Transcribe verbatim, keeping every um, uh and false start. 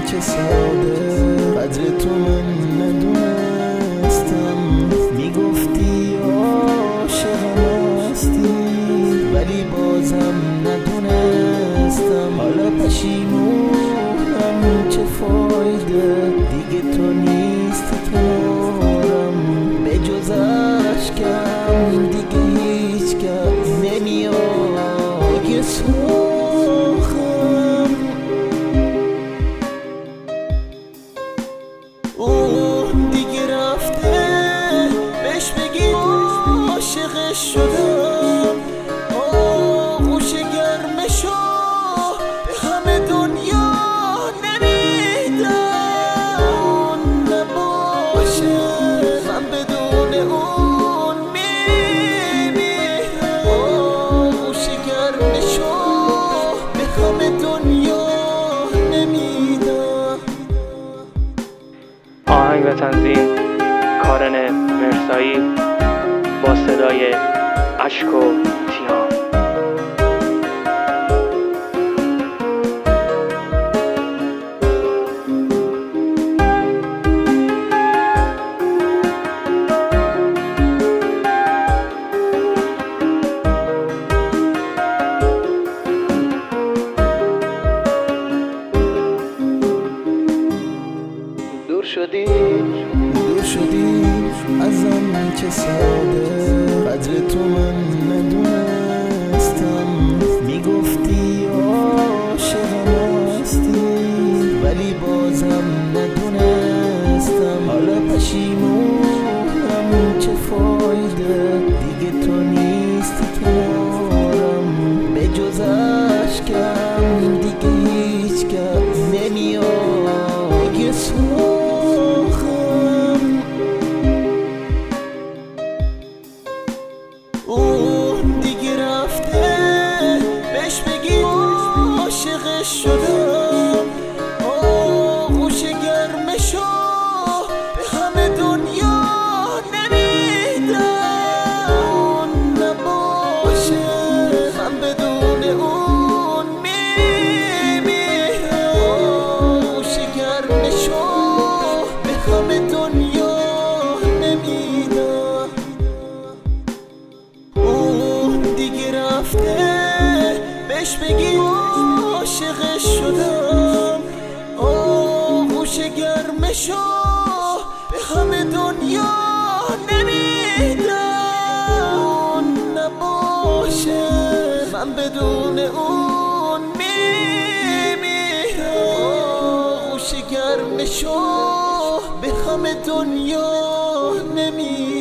که ساده قدر تو من ندونستم. میگفتی عاشقم هستی ولی بازم ندونستم. حالا پشیمونم چه فایده، دیگه تو نیستی کنارم. به جز اشکم دیگه هیچ کس نمیاد که سوخم. اون دیگه رفته بهش بگی عاشقش شدم. آغوش گرمشو به همه دنیا نمیدم. اون نباشه من بدون اون میمیرم. آغوش گرمشو به همه دنیا نمیدم. آهنگ و تنظیم کارن مرسایی با صدای اشک و تیام. دور شدی دور شدی ازم که ساده قدر تو من ندونستم. میگفتی عاشقم هستی ولی بازم ندونستم. حالا پشیمونم چه فایده، دیگه تو نیستی کنارم. به جز اشکم دیگه هیچ کس نمیاد که سوخم. اون دیگه رفته بهش بگی عاشقش شدم. آغوش گرمشو به همه دنیا نمیدم. اون نباشه من بدون اون میمیرم. آغوش گرمشو به همه دنیا نمیدم. اون دیگه رفته بهش بگی عاشقش شدم. آغوش گرمشو به همه دنیا نمیدم. اون نباشه من بدون اون میمیرم. آغوش گرمشو به همه دنیا نمیدم.